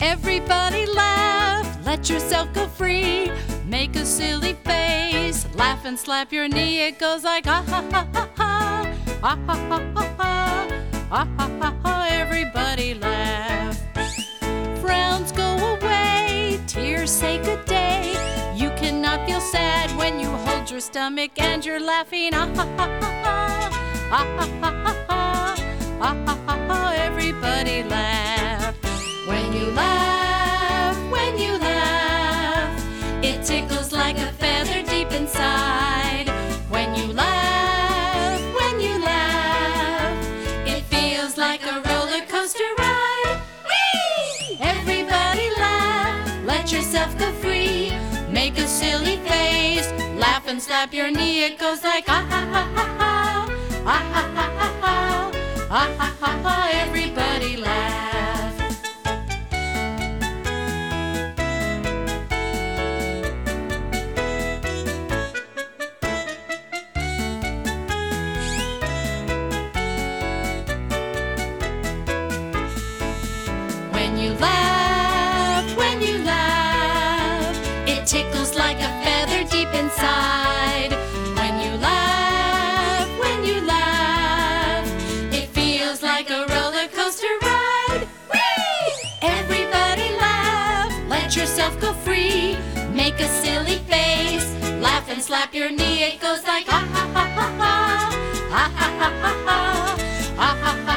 Everybody laugh, let yourself go free. Make a silly face, laugh and slap your knee. It goes like ah ha ha ha ha, ah ha ha ha ha, ah ha ha ha. Everybody laugh. Frowns go away, tears say good day. You cannot feel sad when you hold your stomach and you're laughing. Ah ha ha ha ha, ah ha ha ha ha, ah ha ha ha. Everybody laugh. When you laugh, it tickles like a feather deep inside. When you laugh, it feels like a roller coaster ride. Whee! Everybody laugh, let yourself go free. Make a silly face, laugh and slap your knee. It goes like ah ha ha ha ha, ah ha ha ha ha, ah ha ha ha. Everybody laugh. When you laugh, it tickles like a feather deep inside. When you laugh, it feels like a roller coaster ride. Whee! Everybody laugh, let yourself go free. Make a silly face, laugh and slap your knee. It goes like ah ha ha ha ha, ah ha ha ha ha, ah ha ha.